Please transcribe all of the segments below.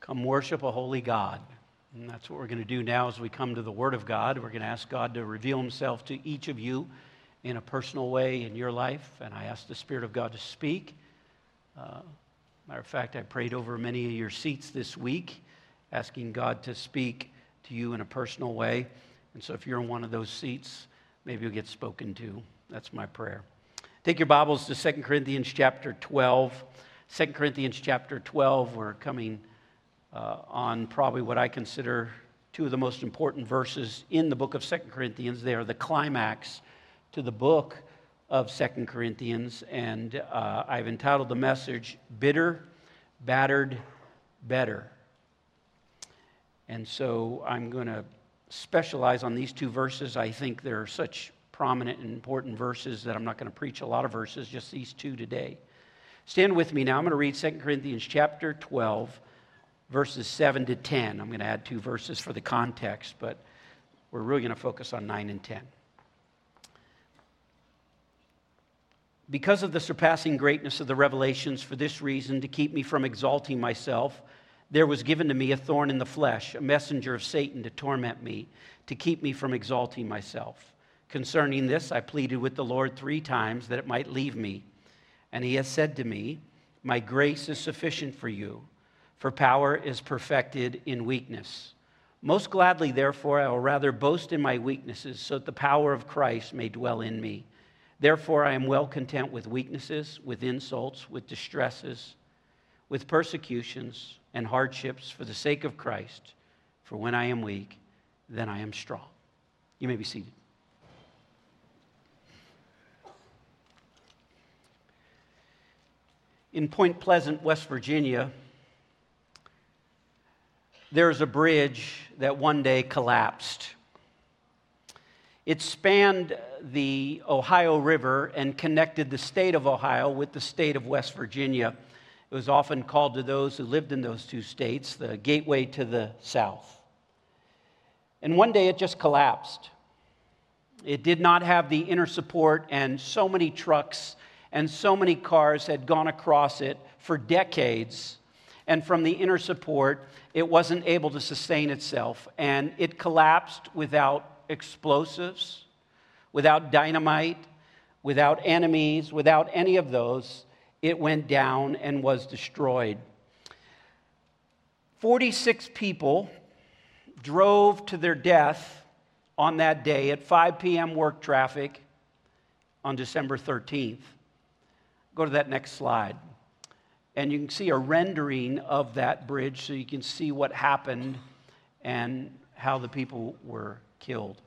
Come worship a holy God. And that's what we're going to do now as we come to the Word of God. We're going to ask God to reveal Himself to each of you in a personal way in your life. And I ask the Spirit of God to speak. Matter of fact, I prayed over many of your seats this week, asking God to speak to you in a personal way. And so if you're in one of those seats, maybe you'll get spoken to. That's my prayer. Take your Bibles to 2 Corinthians chapter 12. 2 Corinthians chapter 12, we're coming on probably what I consider two of the most important verses in the book of 2 Corinthians. They are the climax to the book of 2 Corinthians, and I've entitled the message, Bitter, Battered, Better. And so I'm going to specialize on these two verses. I think they're such prominent and important verses that I'm not going to preach a lot of verses, just these two today. Stand with me now. I'm going to read 2 Corinthians chapter 12, verses 7 to 10. I'm going to add two verses for the context, but we're really going to focus on 9 and 10. Because of the surpassing greatness of the revelations, for this reason, to keep me from exalting myself, there was given to me a thorn in the flesh, a messenger of Satan to torment me, to keep me from exalting myself. Concerning this, I pleaded with the Lord 3 times that it might leave me. And He has said to me, my grace is sufficient for you, for power is perfected in weakness. Most gladly, therefore, I will rather boast in my weaknesses, so that the power of Christ may dwell in me. Therefore, I am well content with weaknesses, with insults, with distresses, with persecutions and hardships for the sake of Christ. For when I am weak, then I am strong. You may be seated. In Point Pleasant, West Virginia, there's a bridge that one day collapsed. It spanned the Ohio River and connected the state of Ohio with the state of West Virginia. It was often called to those who lived in those two states the gateway to the south. And one day it just collapsed. It did not have the inner support, and so many trucks and so many cars had gone across it for decades. And from the inner support, it wasn't able to sustain itself. And it collapsed without explosives, without dynamite, without enemies, without any of those. It went down and was destroyed. 46 people drove to their death on that day at 5 p.m. work traffic on December 13th. Go to that next slide. And you can see a rendering of that bridge so you can see what happened and how the people were killed.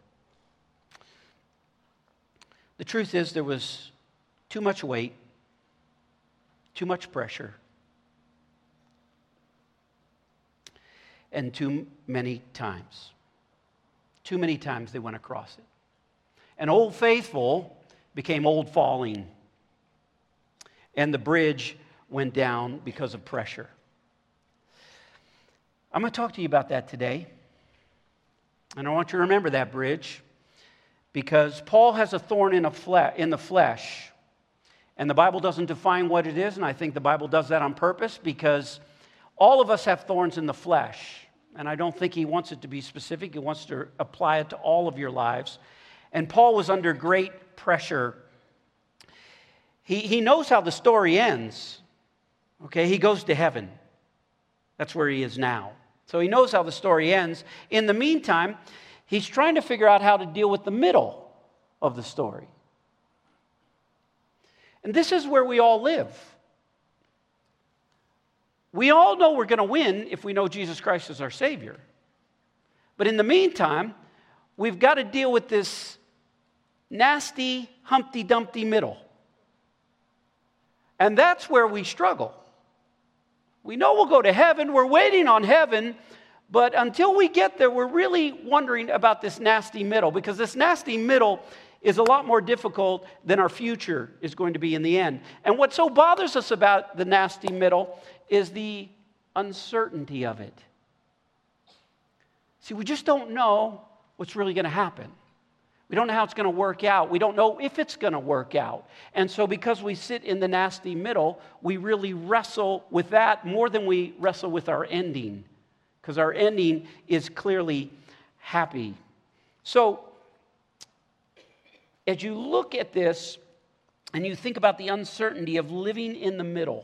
The truth is there was too much weight, too much pressure, and too many times. Too many times they went across it. And Old Faithful became Old Falling. And the bridge went down because of pressure. I'm going to talk to you about that today. And I want you to remember that bridge because Paul has a thorn in the flesh. And the Bible doesn't define what it is, and I think the Bible does that on purpose because all of us have thorns in the flesh. And I don't think he wants it to be specific. He wants to apply it to all of your lives. And Paul was under great pressure. He knows how the story ends. Okay, he goes to heaven. That's where he is now. So he knows how the story ends. In the meantime, he's trying to figure out how to deal with the middle of the story. And this is where we all live. We all know we're going to win if we know Jesus Christ is our Savior. But in the meantime, we've got to deal with this nasty, Humpty Dumpty middle. And that's where we struggle. We know we'll go to heaven. We're waiting on heaven. But until we get there, we're really wondering about this nasty middle. Because this nasty middle is a lot more difficult than our future is going to be in the end. And what so bothers us about the nasty middle is the uncertainty of it. See, we just don't know what's really going to happen. We don't know how it's going to work out. We don't know if it's going to work out. And so because we sit in the nasty middle, we really wrestle with that more than we wrestle with our ending because our ending is clearly happy. So, as you look at this and you think about the uncertainty of living in the middle,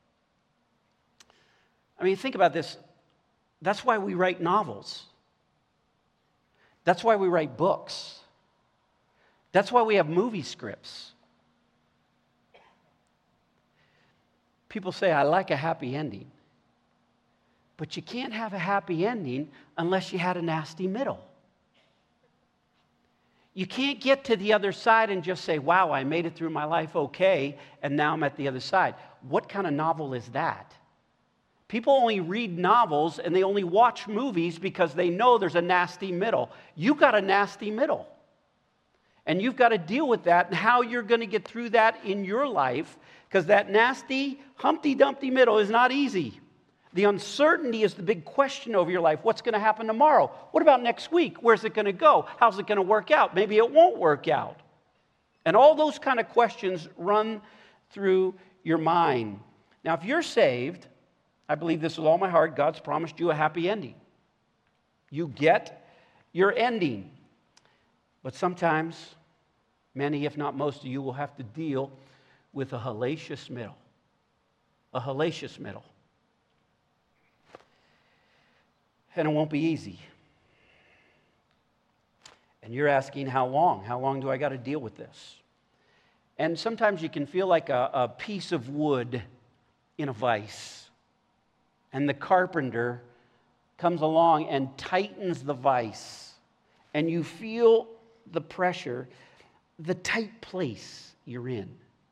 I mean, think about this. That's why we write novels. That's why we write books. That's why we have movie scripts. People say, I like a happy ending. But you can't have a happy ending unless you had a nasty middle. You can't get to the other side and just say, wow, I made it through my life okay, and now I'm at the other side. What kind of novel is that? People only read novels and they only watch movies because they know there's a nasty middle. You got a nasty middle. And you've got to deal with that and how you're going to get through that in your life, because that nasty, Humpty Dumpty middle is not easy. The uncertainty is the big question over your life. What's going to happen tomorrow? What about next week? Where's it going to go? How's it going to work out? Maybe it won't work out. And all those kind of questions run through your mind. Now, if you're saved, I believe this with all my heart, God's promised you a happy ending. You get your ending. But sometimes, many, if not most of you, will have to deal with a hellacious middle. A hellacious middle. And it won't be easy. And you're asking, how long? How long do I got to deal with this? And sometimes you can feel like a piece of wood in a vise. And the carpenter comes along and tightens the vise. And you feel the pressure, the tight place you're in.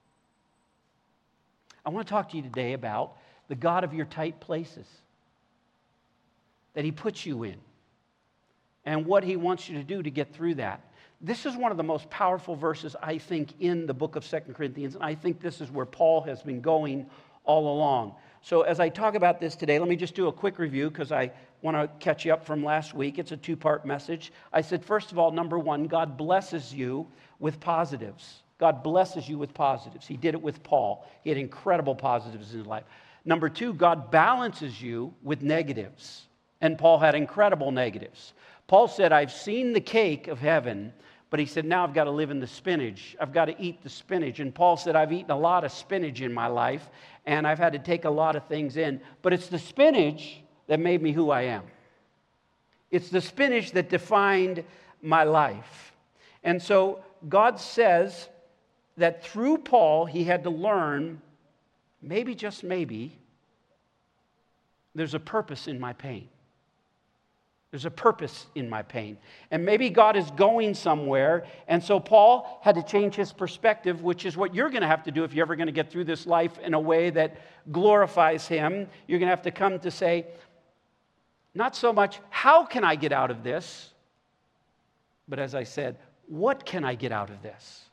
I want to talk to you today about the God of your tight places that He puts you in and what He wants you to do to get through that. This is one of the most powerful verses, I think, in the book of 2 Corinthians, and I think this is where Paul has been going all along. So as I talk about this today, let me just do a quick review because I want to catch you up from last week. It's a two-part message. I said, first of all, number one, God blesses you with positives. God blesses you with positives. He did it with Paul. He had incredible positives in his life. Number two, God balances you with negatives. And Paul had incredible negatives. Paul said, I've seen the cake of heaven, but he said, now I've got to live in the spinach. I've got to eat the spinach. And Paul said, I've eaten a lot of spinach in my life, and I've had to take a lot of things in. But it's the spinach that made me who I am. It's the spinach that defined my life. And so God says that through Paul, he had to learn, maybe, just maybe, there's a purpose in my pain. There's a purpose in my pain. And maybe God is going somewhere. And so Paul had to change his perspective, which is what you're going to have to do if you're ever going to get through this life in a way that glorifies Him. You're going to have to come to say, not so much, how can I get out of this? But as I said, what can I get out of this?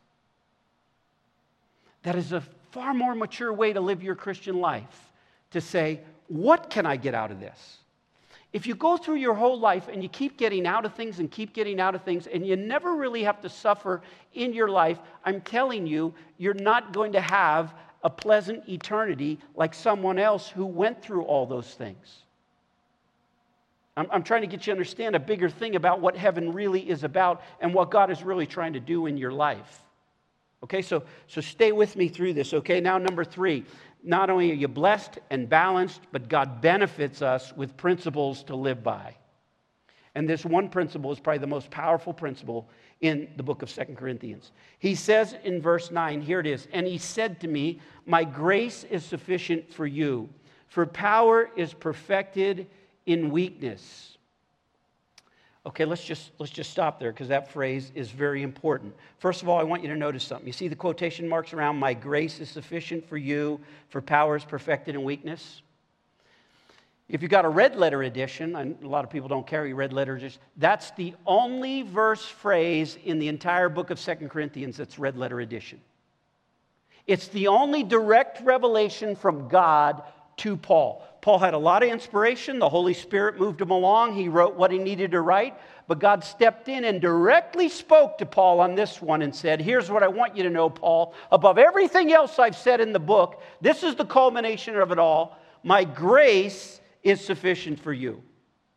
That is a far more mature way to live your Christian life, to say, what can I get out of this? If you go through your whole life and you keep getting out of things and keep getting out of things and you never really have to suffer in your life, I'm telling you, you're not going to have a pleasant eternity like someone else who went through all those things. I'm trying to get you to understand a bigger thing about what heaven really is about and what God is really trying to do in your life. Okay, so stay with me through this, okay? Now, number three. Not only are you blessed and balanced, but God benefits us with principles to live by. And this one principle is probably the most powerful principle in the book of 2 Corinthians. He says in verse 9, here it is, and he said to me, my grace is sufficient for you, for power is perfected in weakness. Okay, let's just stop there because that phrase is very important. First of all, I want you to notice something. You see the quotation marks around, my grace is sufficient for you, for power is perfected in weakness? If you've got a red letter edition, and a lot of people don't carry red letter editions, that's the only verse phrase in the entire book of 2 Corinthians that's red letter edition. It's the only direct revelation from God to Paul. Paul had a lot of inspiration. The Holy Spirit moved him along. He wrote what he needed to write. But God stepped in and directly spoke to Paul on this one and said, here's what I want you to know, Paul. Above everything else I've said in the book, this is the culmination of it all. My grace is sufficient for you.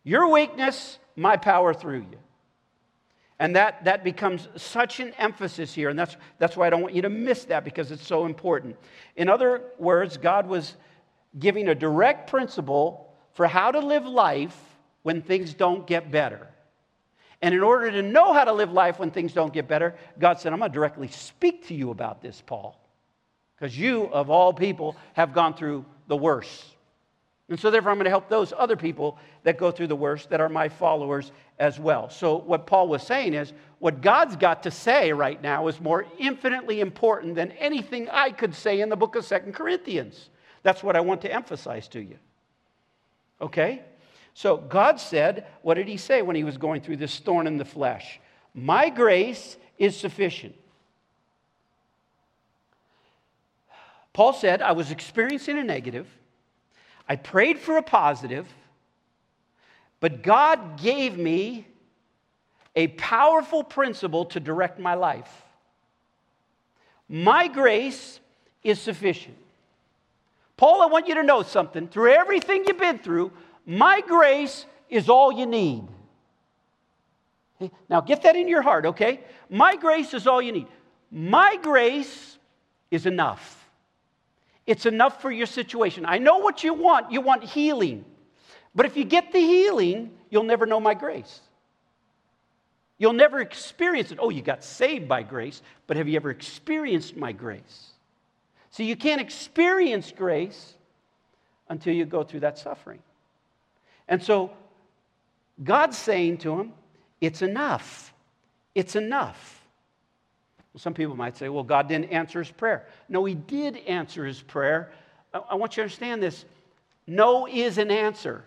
Your weakness, my power through you. And that becomes such an emphasis here, and that's why I don't want you to miss that, because it's so important. In other words, God was giving a direct principle for how to live life when things don't get better. And in order to know how to live life when things don't get better, God said, I'm going to directly speak to you about this, Paul, because you, of all people, have gone through the worst. And so therefore, I'm going to help those other people that go through the worst, that are my followers as well. So what Paul was saying is, what God's got to say right now is more infinitely important than anything I could say in the book of 2 Corinthians. That's what I want to emphasize to you. Okay? So God said, what did he say when he was going through this thorn in the flesh? My grace is sufficient. Paul said, I was experiencing a negative. I prayed for a positive, but God gave me a powerful principle to direct my life. My grace is sufficient. Paul, I want you to know something. Through everything you've been through, my grace is all you need. Okay? Now get that in your heart, okay? My grace is all you need. My grace is enough. It's enough for your situation. I know what you want. You want healing. But if you get the healing, you'll never know my grace. You'll never experience it. Oh, you got saved by grace, but have you ever experienced my grace? So you can't experience grace until you go through that suffering. And so God's saying to him, it's enough. It's enough. Some people might say, well, God didn't answer his prayer. No, he did answer his prayer. I want you to understand this. No is an answer.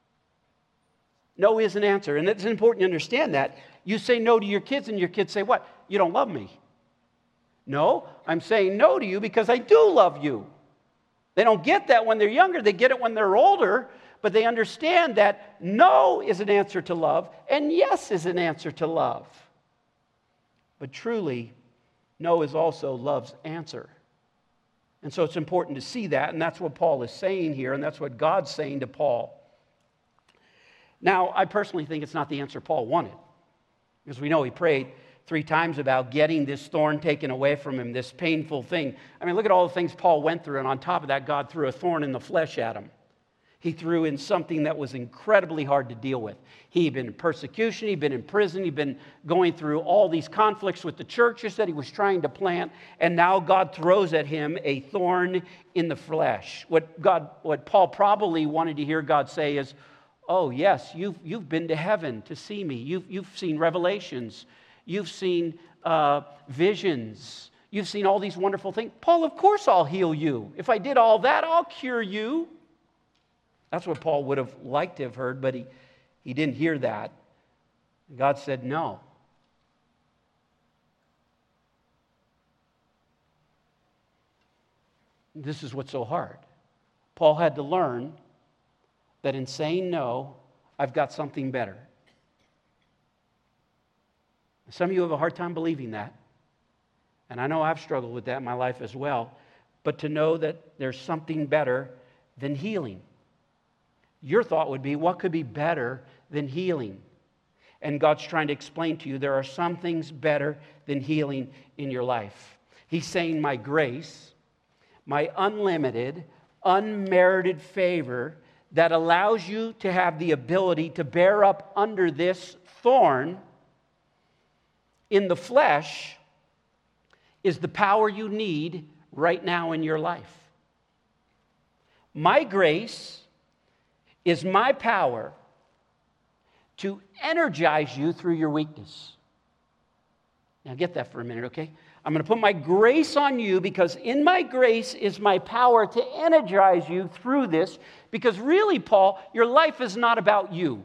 No is an answer. And it's important to understand that. You say no to your kids, and your kids say, what? You don't love me. No, I'm saying no to you because I do love you. They don't get that when they're younger. They get it when they're older. But they understand that no is an answer to love, and yes is an answer to love. But truly, no is also love's answer. And so it's important to see that, and that's what Paul is saying here, and that's what God's saying to Paul. Now, I personally think it's not the answer Paul wanted, because we know he prayed 3 times about getting this thorn taken away from him, this painful thing. I mean, look at all the things Paul went through, and on top of that, God threw a thorn in the flesh at him. He threw in something that was incredibly hard to deal with. He'd been in persecution, he'd been in prison, he'd been going through all these conflicts with the churches that he was trying to plant, and now God throws at him a thorn in the flesh. What Paul probably wanted to hear God say is, oh yes, you've been to heaven to see me. You've seen revelations. You've seen visions. You've seen all these wonderful things. Paul, of course I'll heal you. If I did all that, I'll cure you. That's what Paul would have liked to have heard, but he didn't hear that. God said no. This is what's so hard. Paul had to learn that in saying no, I've got something better. Some of you have a hard time believing that. And I know I've struggled with that in my life as well. But to know that there's something better than healing. Your thought would be, what could be better than healing? And God's trying to explain to you there are some things better than healing in your life. He's saying my grace, my unlimited, unmerited favor that allows you to have the ability to bear up under this thorn in the flesh is the power you need right now in your life. My grace is my power to energize you through your weakness. Now get that for a minute, okay? I'm going to put my grace on you because in my grace is my power to energize you through this, because really, Paul, your life is not about you.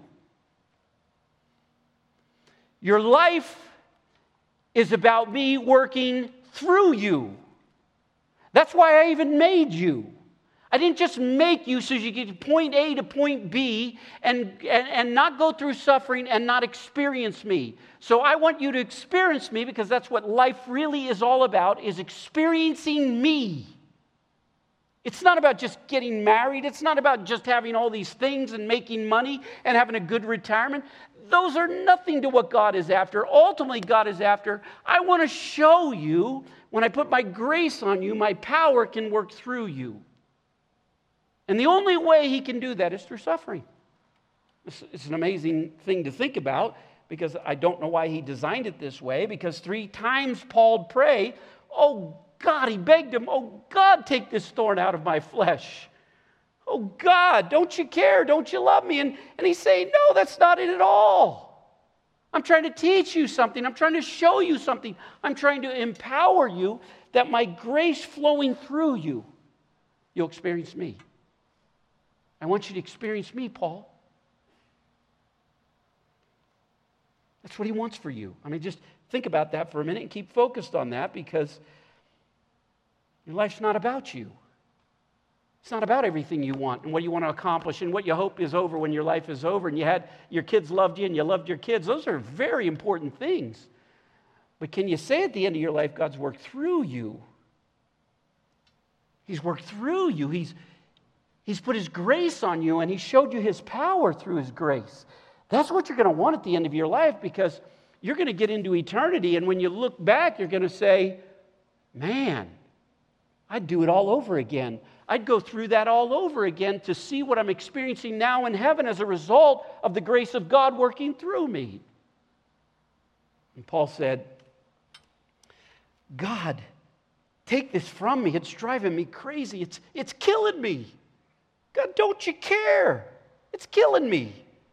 Your life is about me working through you. That's why I even made you. I didn't just make you so you get to point A to point B and not go through suffering and not experience me. So I want you to experience me because that's what life really is all about, is experiencing me It's not about just getting married. It's not about just having all these things and making money and having a good retirement. Those are nothing to what God is after. Ultimately, God is after, I want to show you, when I put my grace on you, my power can work through you. And the only way he can do that is through suffering. It's an amazing thing to think about, because I don't know why he designed it this way, because 3 times Paul prayed, oh God, he begged him, oh God, take this thorn out of my flesh. Oh God, don't you care? Don't you love me? And he's saying, no, that's not it at all. I'm trying to teach you something. I'm trying to show you something. I'm trying to empower you that my grace flowing through you, you'll experience me. I want you to experience me, Paul. That's what he wants for you. I mean, just think about that for a minute and keep focused on that, because your life's not about you. It's not about everything you want and what you want to accomplish and what you hope is over when your life is over and your kids loved you and you loved your kids. Those are very important things. But can you say at the end of your life, God's worked through you? He's worked through you. He's put his grace on you, and he showed you his power through his grace. That's what you're going to want at the end of your life, because you're going to get into eternity, and when you look back, you're going to say, man, I'd do it all over again. I'd go through that all over again to see what I'm experiencing now in heaven as a result of the grace of God working through me. And Paul said, God, take this from me. It's driving me crazy. It's killing me. God, don't you care? It's killing me.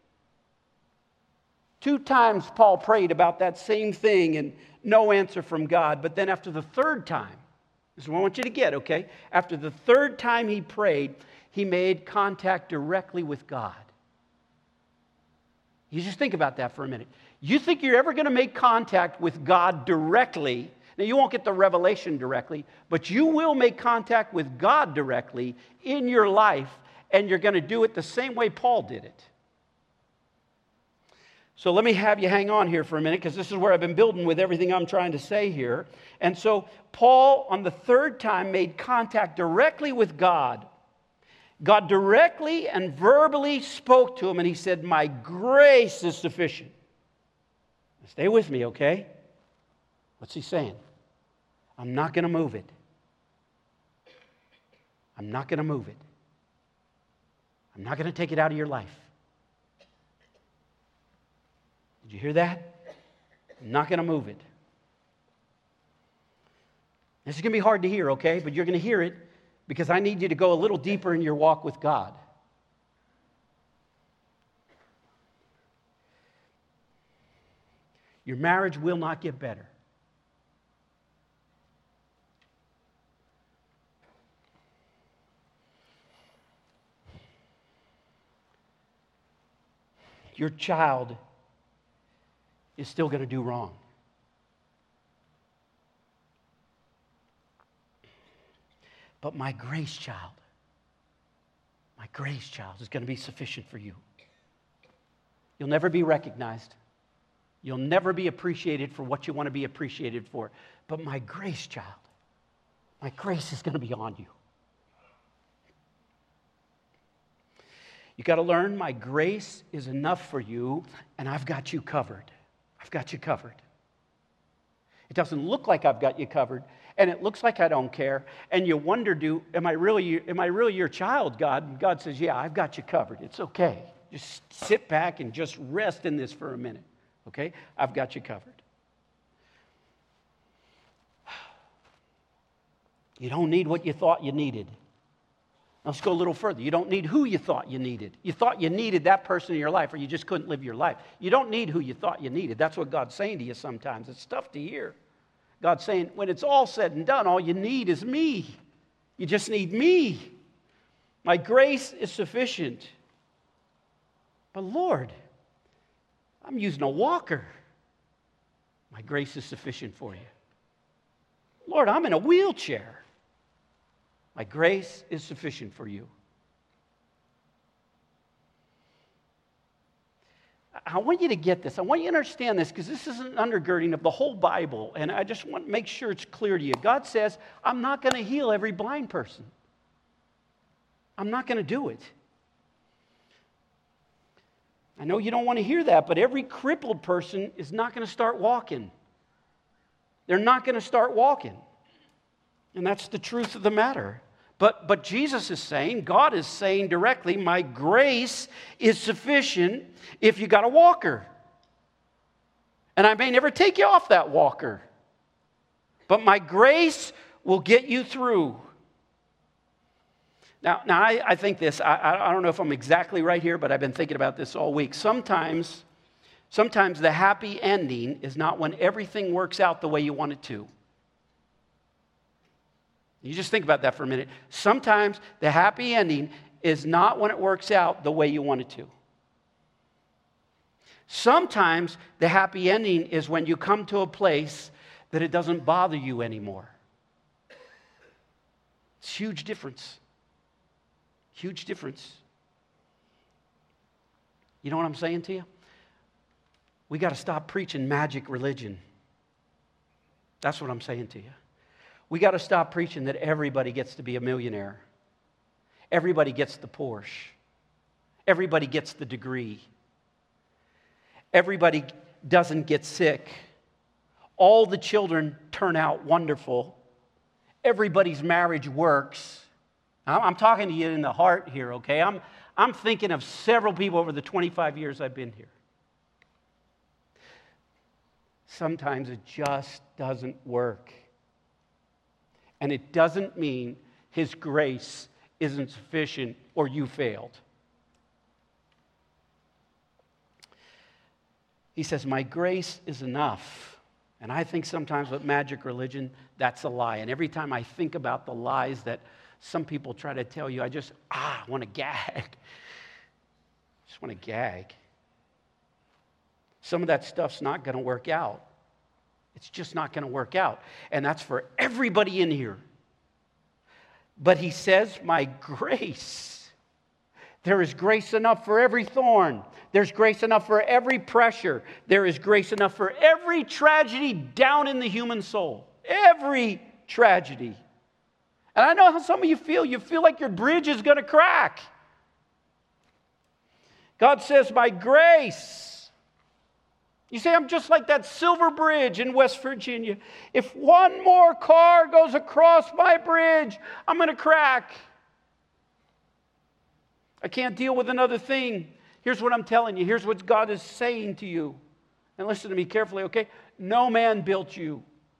2 times Paul prayed about that same thing and no answer from God. But then after the 3rd time, this is what I want you to get, okay? After the 3rd time he prayed, he made contact directly with God. You just think about that for a minute. You think you're ever going to make contact with God directly? Now, you won't get the revelation directly, but you will make contact with God directly in your life, and you're going to do it the same way Paul did it. So let me have you hang on here for a minute, because this is where I've been building with everything I'm trying to say here. And so Paul, on the 3rd time, made contact directly with God. God directly and verbally spoke to him, and he said, my grace is sufficient. Stay with me, okay? What's he saying? I'm not going to move it. I'm not going to move it. I'm not going to take it out of your life. Did you hear that? I'm not going to move it. This is going to be hard to hear, okay? But you're going to hear it, because I need you to go a little deeper in your walk with God. Your marriage will not get better. Your child is still going to do wrong. But my grace child is going to be sufficient for you. You'll never be recognized. You'll never be appreciated for what you want to be appreciated for. But my grace child, my grace is going to be on you. You got to learn my grace is enough for you, and I've got you covered. I've got you covered. It doesn't look like I've got you covered, and it looks like I don't care. And you wonder, am I really your child, God? And God says, yeah, I've got you covered. It's okay. Just sit back and just rest in this for a minute. Okay? I've got you covered. You don't need what you thought you needed. Let's go a little further. You don't need who you thought you needed. You thought you needed that person in your life, or you just couldn't live your life. You don't need who you thought you needed. That's what God's saying to you sometimes. It's tough to hear. God's saying, when it's all said and done, all you need is me. You just need me. My grace is sufficient. But Lord, I'm using a walker. My grace is sufficient for you. Lord, I'm in a wheelchair. My grace is sufficient for you. I want you to get this. I want you to understand this, because this is an undergirding of the whole Bible, and I just want to make sure it's clear to you. God says, I'm not going to heal every blind person. I'm not going to do it. I know you don't want to hear that, but every crippled person is not going to start walking. They're not going to start walking. And that's the truth of the matter. But Jesus is saying, God is saying directly, my grace is sufficient if you got a walker. And I may never take you off that walker. But my grace will get you through. Now I think this, I don't know if I'm exactly right here, but I've been thinking about this all week. Sometimes the happy ending is not when everything works out the way you want it to. You just think about that for a minute. Sometimes the happy ending is not when it works out the way you want it to. Sometimes the happy ending is when you come to a place that it doesn't bother you anymore. It's a huge difference. Huge difference. You know what I'm saying to you? We got to stop preaching magic religion. That's what I'm saying to you. We got to stop preaching that everybody gets to be a millionaire. Everybody gets the Porsche. Everybody gets the degree. Everybody doesn't get sick. All the children turn out wonderful. Everybody's marriage works. I'm talking to you in the heart here, okay? I'm thinking of several people over the 25 years I've been here. Sometimes it just doesn't work. And it doesn't mean His grace isn't sufficient or you failed. He says, my grace is enough. And I think sometimes with magic religion, that's a lie. And every time I think about the lies that some people try to tell you, I want to gag. Just want to gag. Some of that stuff's not going to work out. It's just not going to work out. And that's for everybody in here. But He says, my grace. There is grace enough for every thorn. There's grace enough for every pressure. There is grace enough for every tragedy down in the human soul. Every tragedy. And I know how some of you feel. You feel like your bridge is going to crack. God says, my grace. You say, I'm just like that silver bridge in West Virginia. If one more car goes across my bridge, I'm going to crack. I can't deal with another thing. Here's what I'm telling you. Here's what God is saying to you. And listen to me carefully, okay? No man built you.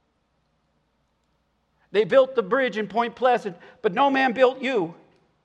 They built the bridge in Point Pleasant, but no man built you.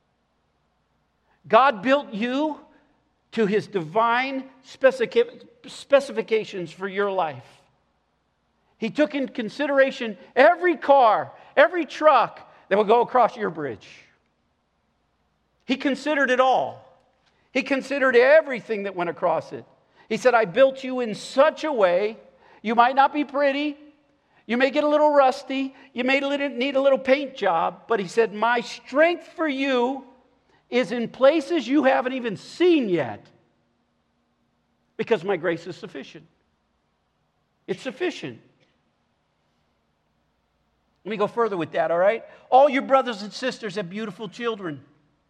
God built you to His divine specifications for your life. He took in consideration every car, every truck that would go across your bridge. He considered it all. He considered everything that went across it. He said, I built you in such a way, you might not be pretty, you may get a little rusty, you may need a little paint job, but He said, my strength for you is in places you haven't even seen yet, because my grace is sufficient. It's sufficient. Let me go further with that, all right? All your brothers and sisters have beautiful children.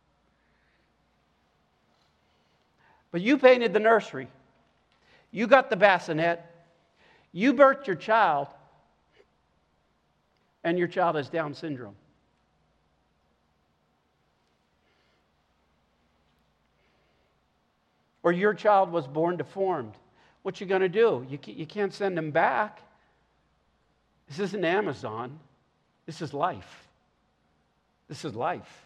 But you painted the nursery. You got the bassinet. You birthed your child. And your child has Down syndrome. Or your child was born deformed. What you going to do? You can't send them back. This isn't Amazon. This is life. This is life.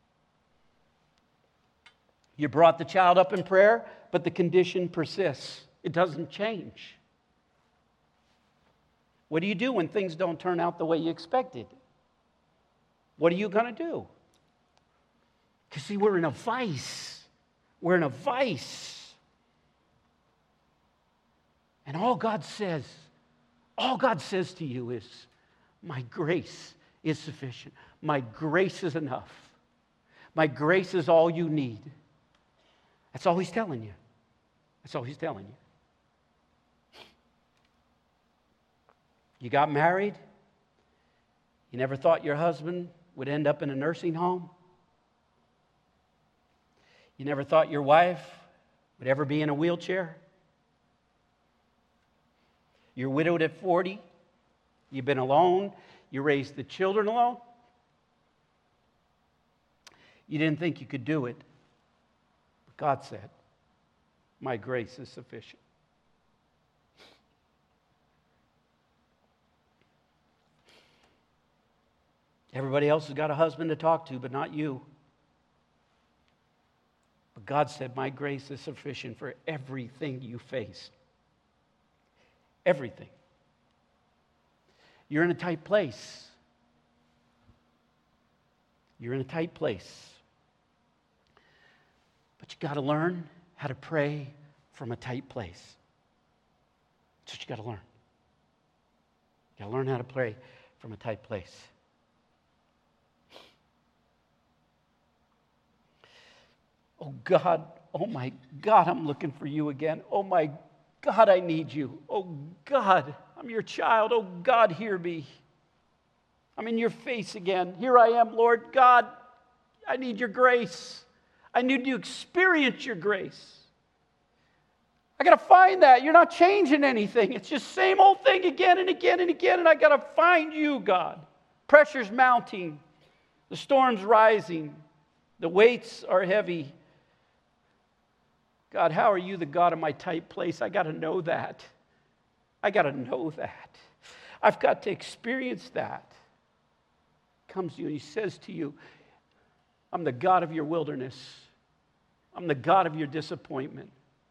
You brought the child up in prayer, but the condition persists. It doesn't change. What do you do when things don't turn out the way you expected? What are you going to do? Because see, we're in a vice. We're in a vice. And all God says to you is, my grace is sufficient. My grace is enough. My grace is all you need. That's all He's telling you. That's all He's telling you. You got married. You never thought your husband would end up in a nursing home. You never thought your wife would ever be in a wheelchair? You're widowed at 40. You've been alone. You raised the children alone. You didn't think you could do it. But God said, my grace is sufficient. Everybody else has got a husband to talk to, but not you. But God said, my grace is sufficient for everything you face. Everything. You're in a tight place. You're in a tight place. But you got to learn how to pray from a tight place. That's what you got to learn. You got to learn how to pray from a tight place. Oh God, oh my God, I'm looking for you again. Oh my God, I need you. Oh God, I'm your child. Oh God, hear me. I'm in your face again. Here I am, Lord God. I need your grace. I need to experience your grace. I got to find that. You're not changing anything. It's just same old thing again and again and again, and I got to find you, God. Pressure's mounting. The storm's rising. The weights are heavy. God, how are you the God of my tight place? I got to know that. I got to know that. I've got to experience that. He comes to you and he says to you, I'm the God of your wilderness. I'm the God of your disappointment.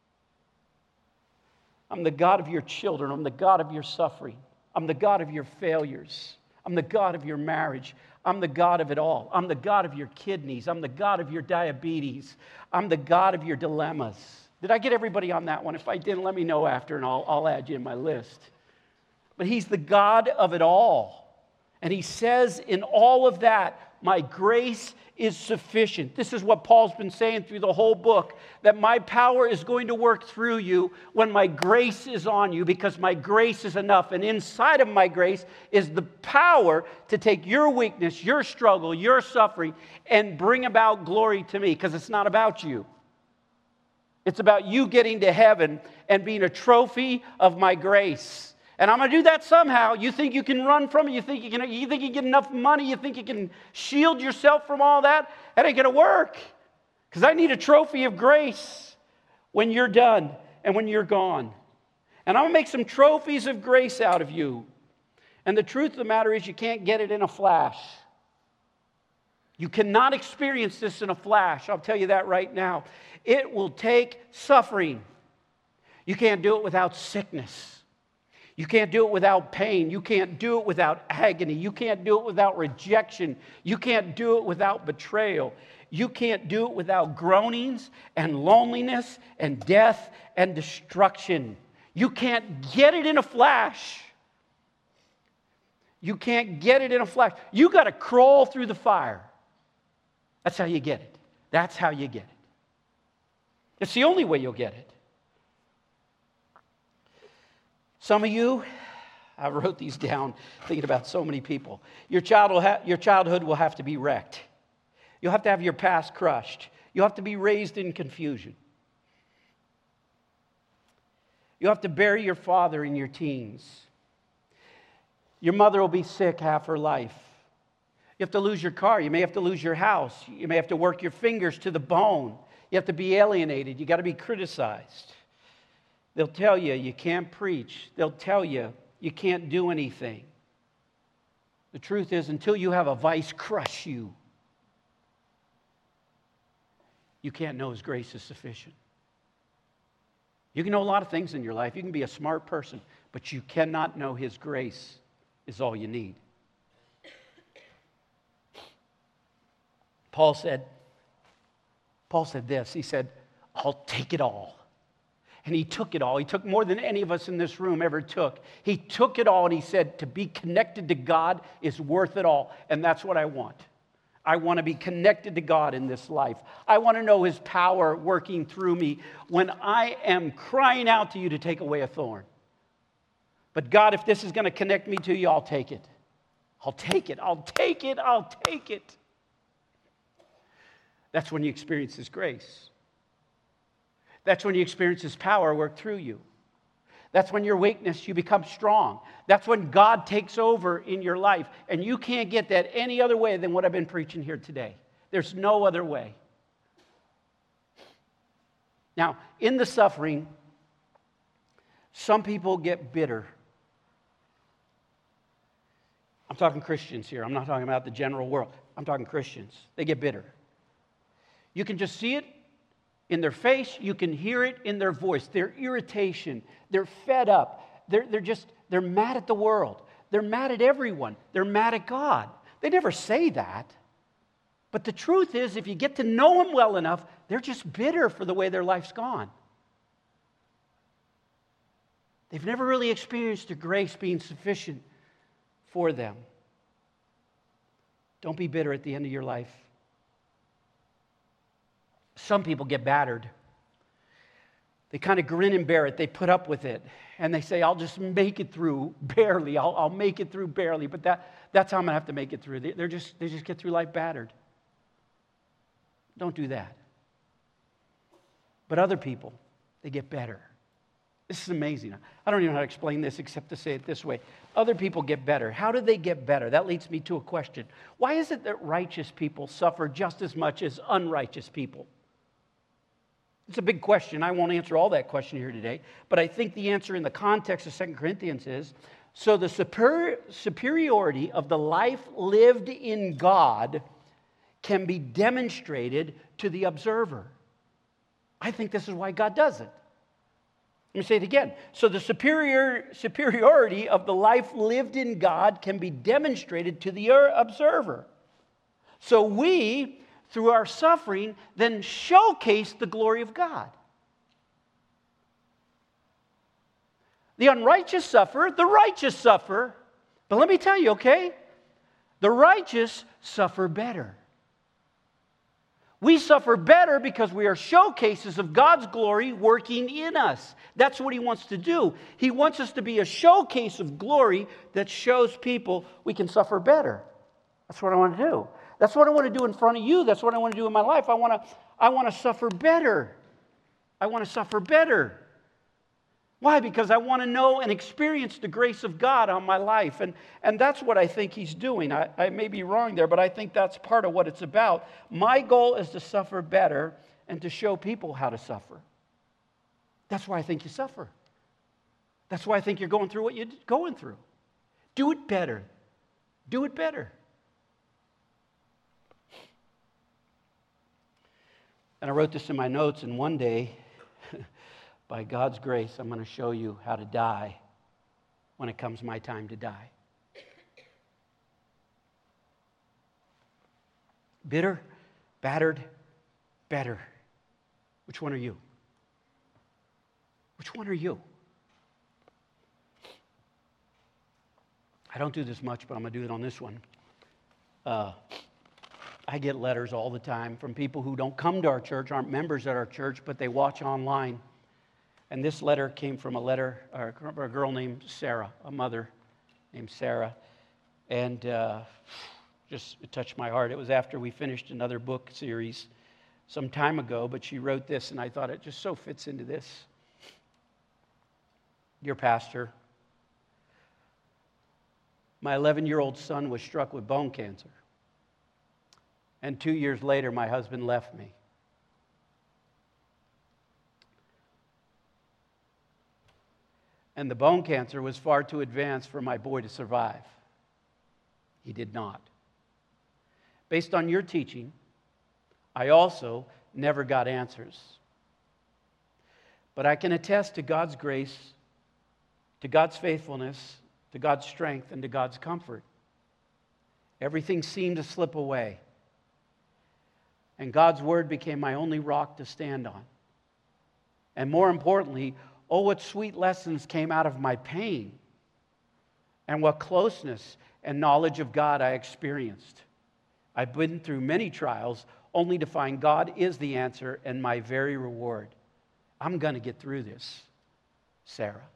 I'm the God of your children. I'm the God of your suffering. I'm the God of your failures. I'm the God of your marriage. I'm the God of it all. I'm the God of your kidneys. I'm the God of your diabetes. I'm the God of your dilemmas. Did I get everybody on that one? If I didn't, let me know after and I'll add you in my list. But he's the God of it all. And he says in all of that, my grace is sufficient. This is what Paul's been saying through the whole book, that my power is going to work through you when my grace is on you, because my grace is enough. And inside of my grace is the power to take your weakness, your struggle, your suffering, and bring about glory to me, because it's not about you. It's about you getting to heaven and being a trophy of my grace. And I'm going to do that somehow. You think you can run from it? You think you can get enough money? You think you can shield yourself from all that? That ain't going to work. Because I need a trophy of grace when you're done and when you're gone. And I'm going to make some trophies of grace out of you. And the truth of the matter is you can't get it in a flash. You cannot experience this in a flash. I'll tell you that right now. It will take suffering. You can't do it without sickness. You can't do it without pain. You can't do it without agony. You can't do it without rejection. You can't do it without betrayal. You can't do it without groanings and loneliness and death and destruction. You can't get it in a flash. You can't get it in a flash. You got to crawl through the fire. That's how you get it. That's how you get it. It's the only way you'll get it. Some of you, I wrote these down thinking about so many people. Your childhood will have to be wrecked. You'll have to have your past crushed. You'll have to be raised in confusion. You'll have to bury your father in your teens. Your mother will be sick half her life. You have to lose your car. You may have to lose your house. You may have to work your fingers to the bone. You have to be alienated. You got to be criticized. They'll tell you you can't preach. They'll tell you you can't do anything. The truth is, until you have a vice crush you, you can't know His grace is sufficient. You can know a lot of things in your life. You can be a smart person, but you cannot know His grace is all you need. Paul said this. He said, I'll take it all. And he took it all. He took more than any of us in this room ever took. He took it all and he said, to be connected to God is worth it all. And that's what I want. I want to be connected to God in this life. I want to know His power working through me when I am crying out to you to take away a thorn. But God, if this is going to connect me to you, I'll take it. I'll take it. I'll take it. I'll take it. That's when you experience His grace. That's when you experience His power work through you. That's when your weakness, you become strong. That's when God takes over in your life. And you can't get that any other way than what I've been preaching here today. There's no other way. Now, in the suffering, some people get bitter. I'm talking Christians here. I'm not talking about the general world. I'm talking Christians. They get bitter. You can just see it in their face. You can hear it in their voice. Their irritation. They're fed up. They're mad at the world. They're mad at everyone. They're mad at God. They never say that. But the truth is, if you get to know them well enough, they're just bitter for the way their life's gone. They've never really experienced the grace being sufficient for them. Don't be bitter at the end of your life. Some people get battered. They kind of grin and bear it. They put up with it. And they say, I'll just make it through barely. I'll make it through barely. But that's how I'm going to have to make it through. They just get through life battered. Don't do that. But other people, they get better. This is amazing. I don't even know how to explain this except to say it this way. Other people get better. How do they get better? That leads me to a question. Why is it that righteous people suffer just as much as unrighteous people? It's a big question. I won't answer all that question here today. But I think the answer in the context of 2 Corinthians is, so the superiority of the life lived in God can be demonstrated to the observer. I think this is why God does it. Let me say it again. So the superiority of the life lived in God can be demonstrated to the observer. So we, through our suffering, then showcase the glory of God. The unrighteous suffer, the righteous suffer. But let me tell you, okay? The righteous suffer better. We suffer better because we are showcases of God's glory working in us. That's what He wants to do. He wants us to be a showcase of glory that shows people we can suffer better. That's what I want to do. That's what I want to do in front of you. That's what I want to do in my life. I want to suffer better. I want to suffer better. Why? Because I want to know and experience the grace of God on my life. And that's what I think He's doing. I may be wrong there, but I think that's part of what it's about. My goal is to suffer better and to show people how to suffer. That's why I think you suffer. That's why I think you're going through what you're going through. Do it better. Do it better. And I wrote this in my notes, and one day, by God's grace, I'm going to show you how to die when it comes my time to die. Bitter, battered, better. Which one are you? Which one are you? I don't do this much, but I'm going to do it on this one. I get letters all the time from people who don't come to our church, aren't members at our church, but they watch online. And this letter came from a girl named Sarah, a mother named Sarah. And just it touched my heart. It was after we finished another book series some time ago, but she wrote this, and I thought it just so fits into this. Dear Pastor, my 11-year-old son was struck with bone cancer. And 2 years later, my husband left me. And the bone cancer was far too advanced for my boy to survive. He did not. Based on your teaching, I also never got answers. But I can attest to God's grace, to God's faithfulness, to God's strength, and to God's comfort. Everything seemed to slip away. And God's word became my only rock to stand on. And more importantly, oh, what sweet lessons came out of my pain. And what closeness and knowledge of God I experienced. I've been through many trials only to find God is the answer and my very reward. I'm going to get through this, Sarah.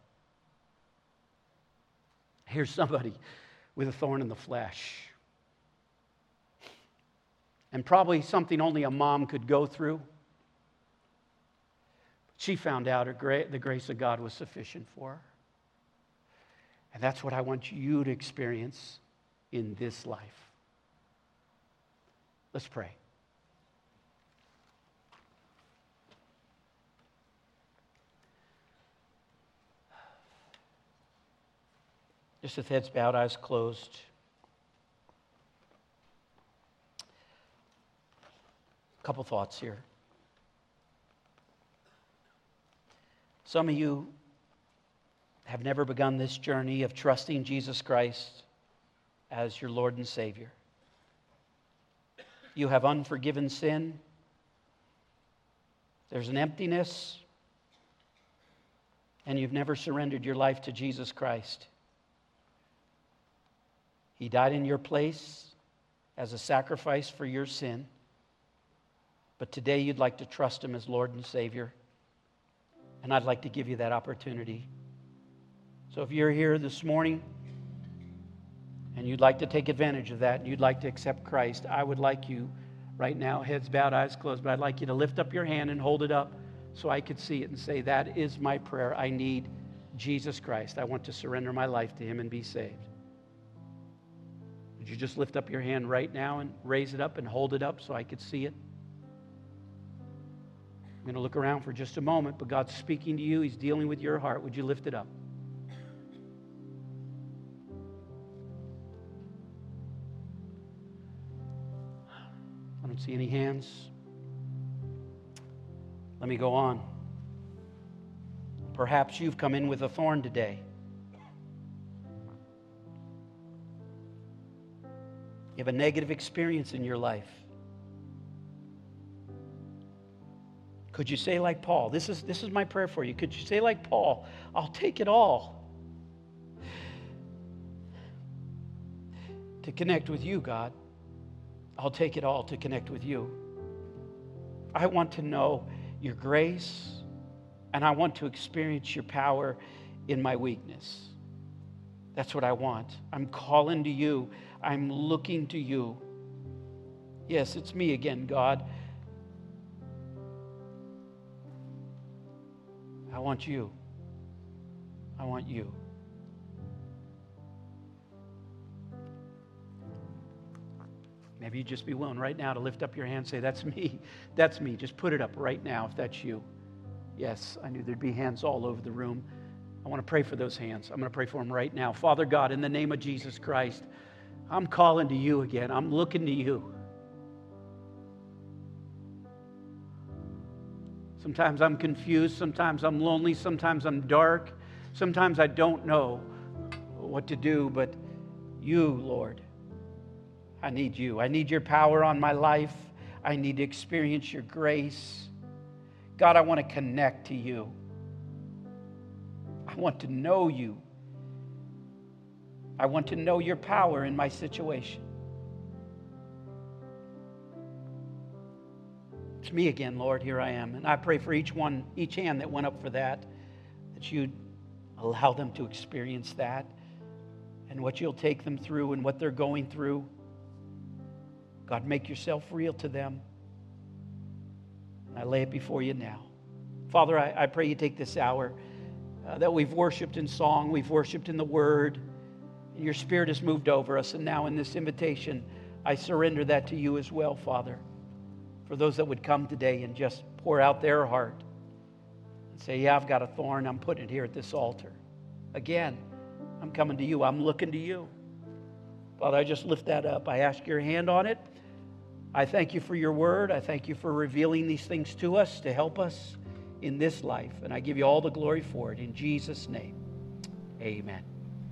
Here's somebody with a thorn in the flesh. And probably something only a mom could go through. she found out the grace of God was sufficient for her. And that's what I want you to experience in this life. Let's pray. Just with heads bowed, eyes closed. A couple thoughts here. Some of you have never begun this journey of trusting Jesus Christ as your Lord and Savior. You have unforgiven sin. There's an emptiness, and you've never surrendered your life to Jesus Christ. He died in your place as a sacrifice for your sin. But today you'd like to trust Him as Lord and Savior. And I'd like to give you that opportunity. So if you're here this morning and you'd like to take advantage of that and you'd like to accept Christ, I would like you right now, heads bowed, eyes closed, but I'd like you to lift up your hand and hold it up so I could see it and say, that is my prayer. I need Jesus Christ. I want to surrender my life to Him and be saved. Would you just lift up your hand right now and raise it up and hold it up so I could see it? I'm going to look around for just a moment, but God's speaking to you. He's dealing with your heart. Would you lift it up? I don't see any hands. Let me go on. Perhaps you've come in with a thorn today. You have a negative experience in your life. Could you say like Paul? This is my prayer for you. Could you say like Paul, I'll take it all to connect with you, God. I'll take it all to connect with you. I want to know your grace, and I want to experience your power in my weakness. That's what I want. I'm calling to you. I'm looking to you. Yes, it's me again, God. I want you. I want you. Maybe you'd just be willing right now to lift up your hand and say, that's me. That's me. Just put it up right now if that's you. Yes, I knew there'd be hands all over the room. I want to pray for those hands. I'm going to pray for them right now. Father God, in the name of Jesus Christ, I'm calling to you again. I'm looking to you. Sometimes I'm confused. Sometimes I'm lonely. Sometimes I'm dark. Sometimes I don't know what to do. But you, Lord, I need you. I need your power on my life. I need to experience your grace. God, I want to connect to you. I want to know you. I want to know your power in my situation. It's me again, Lord. Here I am. And I pray for each hand that went up for that you'd allow them to experience that and what you'll take them through and what they're going through. God, make yourself real to them. I lay it before you now. Father, I pray you take this hour that we've worshiped in song, we've worshiped in the Word. Your Spirit has moved over us, and now in this invitation, I surrender that to you as well, Father. For those that would come today and just pour out their heart and say, yeah, I've got a thorn, I'm putting it here at this altar. Again, I'm coming to you, I'm looking to you. Father, I just lift that up. I ask your hand on it. I thank you for your word. I thank you for revealing these things to us to help us in this life. And I give you all the glory for it. In Jesus' name, amen.